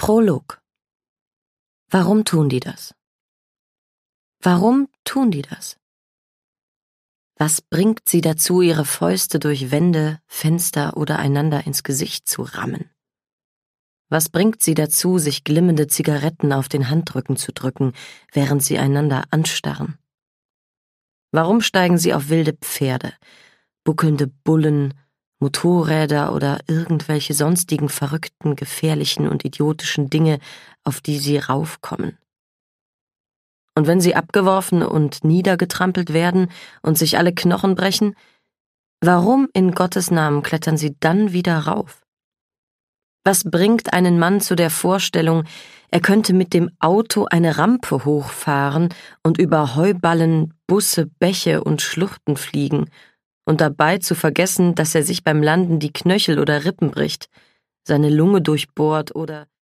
Prolog. Warum tun die das? Warum tun die das? Was bringt sie dazu, ihre Fäuste durch Wände, Fenster oder einander ins Gesicht zu rammen? Was bringt sie dazu, sich glimmende Zigaretten auf den Handrücken zu drücken, während sie einander anstarren? Warum steigen sie auf wilde Pferde, buckelnde Bullen, Motorräder oder irgendwelche sonstigen verrückten, gefährlichen und idiotischen Dinge, auf die sie raufkommen? Und wenn sie abgeworfen und niedergetrampelt werden und sich alle Knochen brechen, warum in Gottes Namen klettern sie dann wieder rauf? Was bringt einen Mann zu der Vorstellung, er könnte mit dem Auto eine Rampe hochfahren und über Heuballen, Busse, Bäche und Schluchten fliegen und dabei zu vergessen, dass er sich beim Landen die Knöchel oder Rippen bricht, seine Lunge durchbohrt oder